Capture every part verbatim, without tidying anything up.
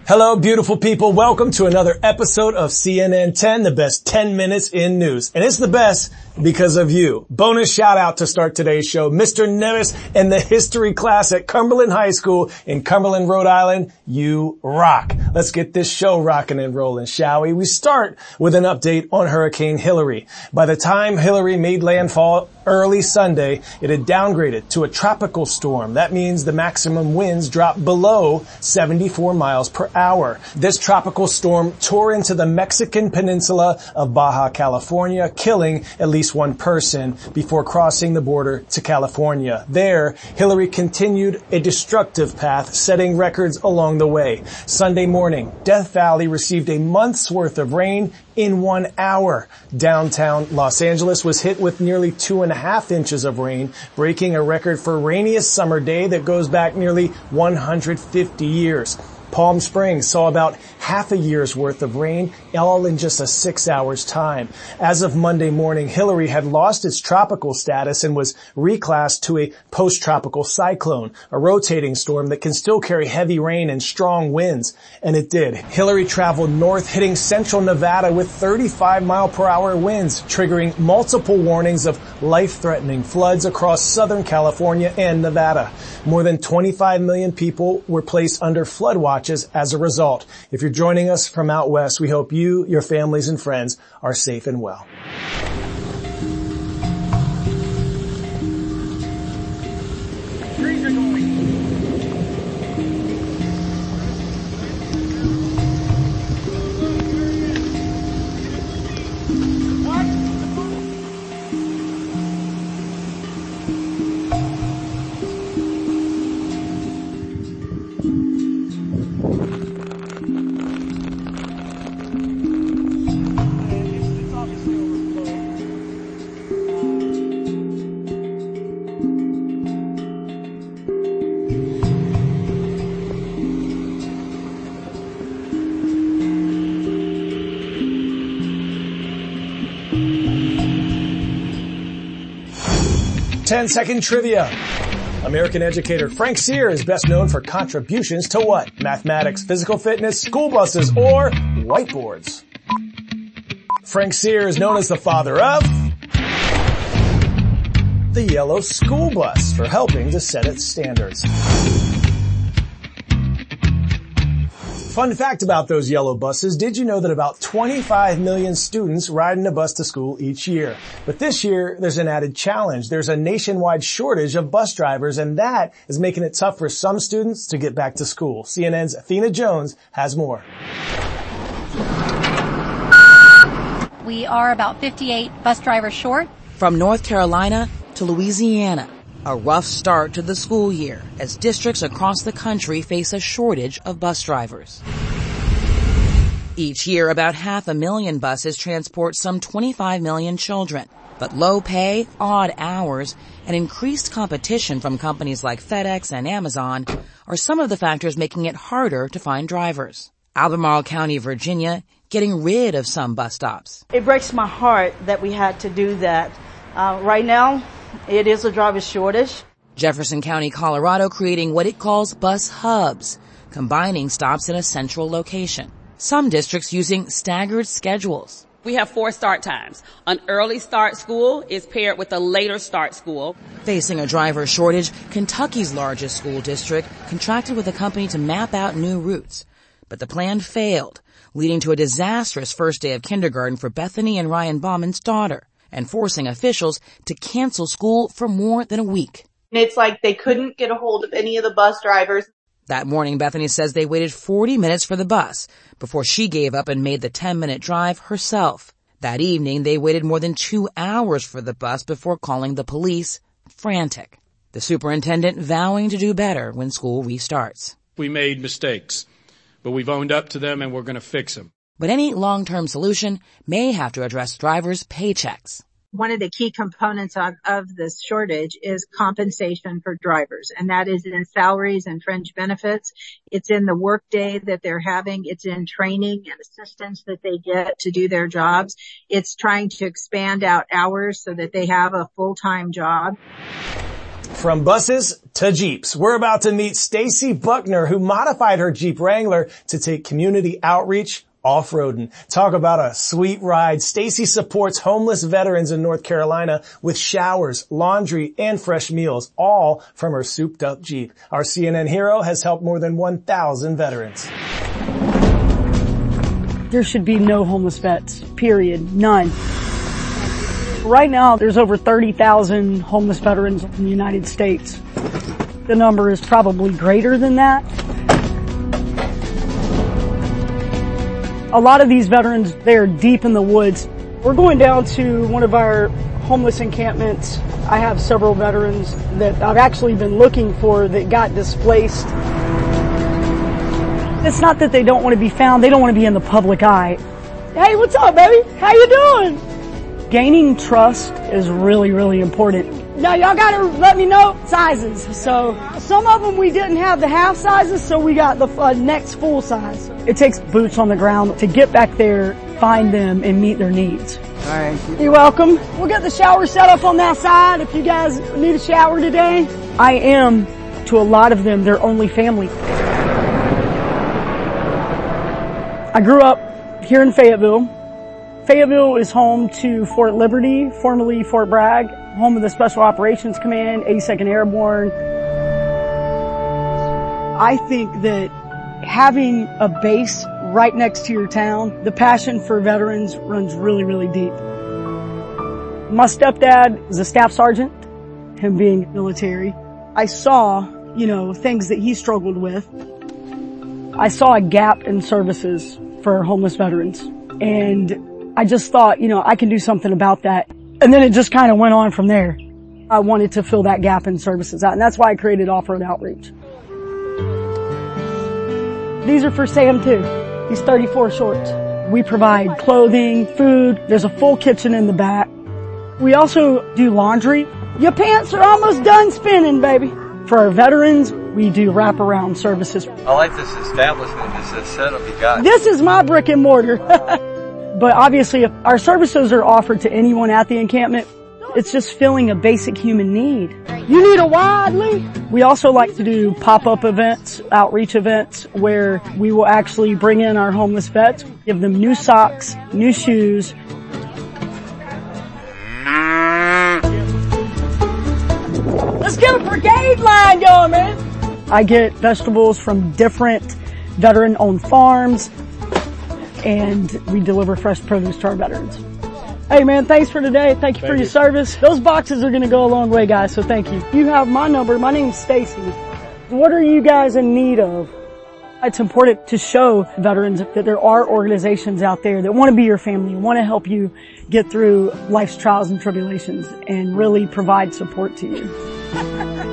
Hello, beautiful people. Welcome to another episode of C N N ten, the best ten minutes in news. And it's the best because of you. Bonus shout out to start today's show, Mister Nevis and the history class at Cumberland High School in Cumberland, Rhode Island. You rock. Let's get this show rocking and rolling, shall we? We start with an update on Hurricane Hilary. By the time Hilary made landfall early Sunday, it had downgraded to a tropical storm. That means the maximum winds dropped below seventy-four miles per hour. This tropical storm tore into the Mexican peninsula of Baja California, killing at least one person before crossing the border to California. There, Hilary continued a destructive path, setting records along the way. Sunday morning, Death Valley received a month's worth of rain in one hour. Downtown Los Angeles was hit with nearly two and a half inches of rain, breaking a record for rainiest summer day that goes back nearly one hundred fifty years. Palm Springs saw about half a year's worth of rain, all in just a six hours time. As of Monday morning, Hilary had lost its tropical status and was reclassed to a post-tropical cyclone, a rotating storm that can still carry heavy rain and strong winds. And it did. Hilary traveled north, hitting central Nevada with thirty-five mile per hour winds, triggering multiple warnings of life-threatening floods across Southern California and Nevada. More than twenty-five million people were placed under flood watches as a result. If you're joining us from out west, we hope you, your families, and friends are safe and well. ten second trivia. American educator Frank Sear is best known for contributions to what? Mathematics, physical fitness, school buses, or whiteboards? Frank Sear is known as the father of the yellow school bus for helping to set its standards. Fun fact about those yellow buses, did you know that about twenty-five million students ride in a bus to school each year? But this year, there's an added challenge. There's a nationwide shortage of bus drivers, and that is making it tough for some students to get back to school. C N N's Athena Jones has more. We are about fifty-eight bus drivers short. From North Carolina to Louisiana, a rough start to the school year as districts across the country face a shortage of bus drivers. Each year, about half a million buses transport some twenty-five million children. But low pay, odd hours, and increased competition from companies like FedEx and Amazon are some of the factors making it harder to find drivers. Albemarle County, Virginia, getting rid of some bus stops. It breaks my heart that we had to do that. Uh, right now, it is a driver shortage. Jefferson County, Colorado, creating what it calls bus hubs, combining stops in a central location. Some districts using staggered schedules. We have four start times. An early start school is paired with a later start school. Facing a driver shortage, Kentucky's largest school district contracted with a company to map out new routes. But the plan failed, leading to a disastrous first day of kindergarten for Bethany and Ryan Bauman's daughter, and forcing officials to cancel school for more than a week. It's like they couldn't get a hold of any of the bus drivers. That morning, Bethany says they waited forty minutes for the bus before she gave up and made the ten-minute drive herself. That evening, they waited more than two hours for the bus before calling the police, frantic. The superintendent vowing to do better when school restarts. We made mistakes, but we've owned up to them and we're going to fix them. But any long-term solution may have to address drivers' paychecks. One of the key components of, of this shortage is compensation for drivers, and that is in salaries and fringe benefits. It's in the work day that they're having. It's in training and assistance that they get to do their jobs. It's trying to expand out hours so that they have a full-time job. From buses to Jeeps, we're about to meet Stacy Buckner, who modified her Jeep Wrangler to take community outreach off-roading. Talk about a sweet ride. Stacy supports homeless veterans in North Carolina with showers, laundry, and fresh meals, all from her souped-up Jeep. Our C N N hero has helped more than one thousand veterans. There should be no homeless vets, period. None. Right now, there's over thirty thousand homeless veterans in the United States. The number is probably greater than that. A lot of these veterans, they're deep in the woods. We're going down to one of our homeless encampments. I have several veterans that I've actually been looking for that got displaced. It's not that they don't want to be found, they don't want to be in the public eye. Hey, what's up, baby? How you doing? Gaining trust is really, really important. Now y'all gotta let me know sizes. So some of them we didn't have the half sizes, so we got the uh, next full size. It takes boots on the ground to get back there, find them, and meet their needs. All right. You're welcome. We'll get the shower set up on that side if you guys need a shower today. I am, to a lot of them, their only family. I grew up here in Fayetteville. Fayetteville is home to Fort Liberty, formerly Fort Bragg, home of the Special Operations Command, eighty-second Airborne. I think that having a base right next to your town, the passion for veterans runs really, really deep. My stepdad was a staff sergeant, him being military. I saw, you know, things that he struggled with. I saw a gap in services for homeless veterans. And I just thought, you know, I can do something about that. And then it just kind of went on from there. I wanted to fill that gap in services out, and that's why I created Off-Road Outreach. These are for Sam too, these thirty-four shorts. We provide clothing, food, there's a full kitchen in the back. We also do laundry. Your pants are almost done spinning, baby. For our veterans, we do wraparound services. I like this establishment, this setup you got. This is my brick and mortar. But obviously, if our services are offered to anyone at the encampment, it's just filling a basic human need. You need a Wadley? We also like to do pop-up events, outreach events, where we will actually bring in our homeless vets, give them new socks, new shoes. Let's get a brigade line going, man! I get vegetables from different veteran-owned farms, and we deliver fresh produce to our veterans. Hey man, thanks for today. Thank you thank for your you. service. Those boxes are gonna go a long way, guys, so thank you. You have my number. My name's Stacy. What are you guys in need of? It's important to show veterans that there are organizations out there that want to be your family, want to help you get through life's trials and tribulations, and really provide support to you.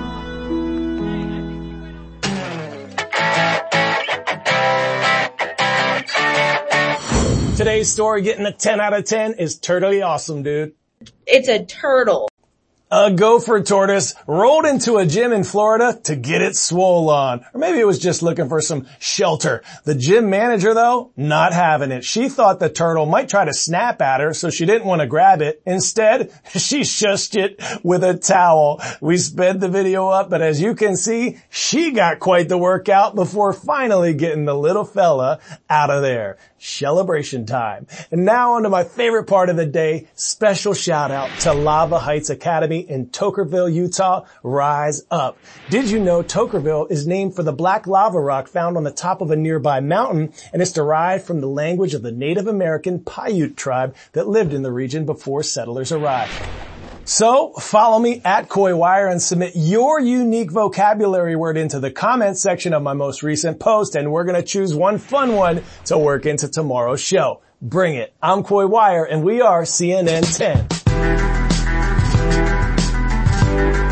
Today's story getting a ten out of ten is totally awesome, dude. It's a turtle. A gopher tortoise rolled into a gym in Florida to get it swole on. Or maybe it was just looking for some shelter. The gym manager, though, not having it. She thought the turtle might try to snap at her, so she didn't want to grab it. Instead, she shushed it with a towel. We sped the video up, but as you can see, she got quite the workout before finally getting the little fella out of there. Celebration time. And now on to my favorite part of the day. Special shout out to Lava Heights Academy in Tokerville, Utah. Rise up. Did you know Tokerville is named for the black lava rock found on the top of a nearby mountain, and it's derived from the language of the Native American Paiute tribe that lived in the region before settlers arrived. So, follow me at CoyWire and submit your unique vocabulary word into the comment section of my most recent post, and we're gonna choose one fun one to work into tomorrow's show. Bring it. I'm CoyWire, and we are C N N ten.